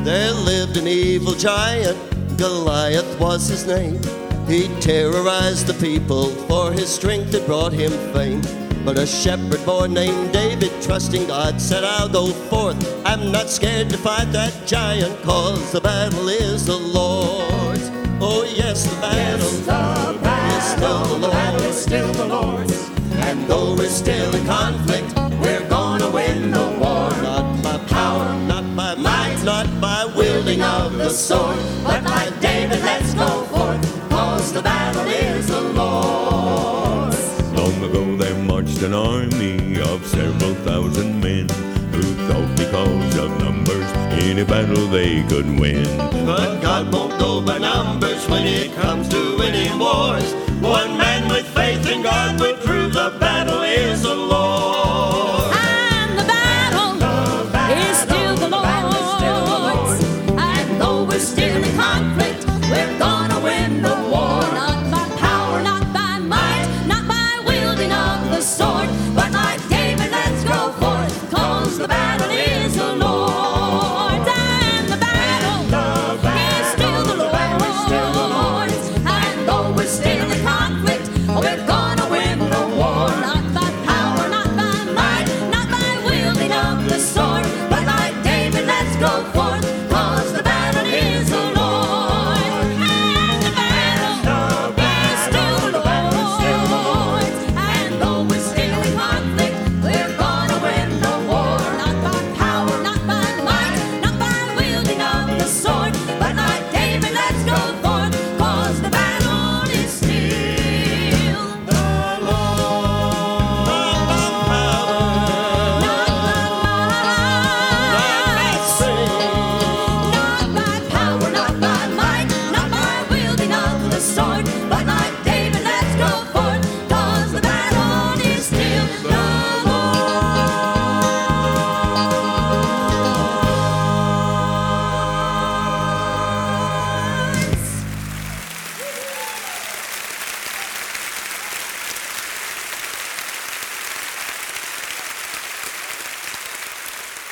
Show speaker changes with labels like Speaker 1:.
Speaker 1: There lived an evil giant, Goliath was his name. He terrorized the people, for his strength had brought him fame. But a shepherd boy named David, trusting God, said, I'll go forth. I'm not scared to fight that giant, cause the battle is the Lord's. Oh yes, the battle is still the Lord's. And though we're still in conflict, we're gonna win the war. Not by power, not by might, not by wielding of the sword, but like David, let's go forth, cause the battle is the Lord's.
Speaker 2: Long ago there marched an army of several thousand men, who thought because of numbers any battle they could win.
Speaker 1: But God won't go by numbers when it comes to winning wars.